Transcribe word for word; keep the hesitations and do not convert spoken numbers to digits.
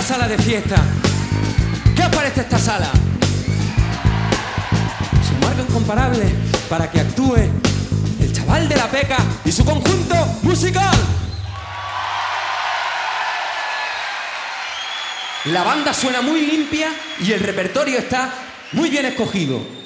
sala de fiesta. ¿Qué os parece esta sala? Es un marco incomparable para que actúe el chaval de la Peca y su conjunto musical. La banda suena muy limpia y el repertorio está muy bien escogido.